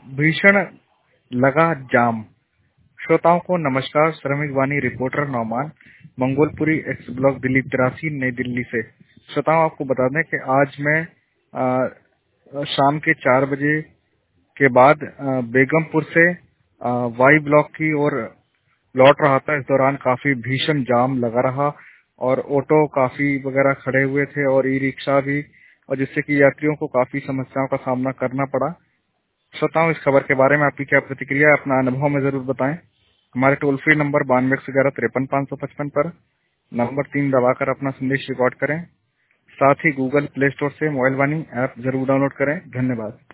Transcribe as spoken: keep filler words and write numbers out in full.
भीषण लगा जाम। श्रोताओं को नमस्कार। Shramik Vani reporter Nauman, Mangolpuri X block Delhi तिरासी, नई दिल्ली से। श्रोताओं, आपको बता दें कि आज मैं आ, शाम के चार बजे के बाद आ, बेगमपुर से आ, वाई ब्लॉक की ओर लौट रहा था। इस दौरान काफी भीषण जाम लगा रहा और ऑटो काफी वगैरह खड़े हुए थे और ई रिक्शा भी, और जिससे कि यात्रियों को काफी समस्याओं का सामना करना पड़ा। श्रोताओं, इस खबर के बारे में आपकी क्या प्रतिक्रिया है, अपना अनुभव में जरूर बताएं। हमारे टोल फ्री नंबर बानवे एक सौ ग्यारह तिरपन पाँच सौ पचपन पर नंबर तीन दबाकर अपना संदेश रिकॉर्ड करें। साथ ही गूगल प्ले स्टोर से मोबाइल वाणी ऐप जरूर डाउनलोड करें। धन्यवाद।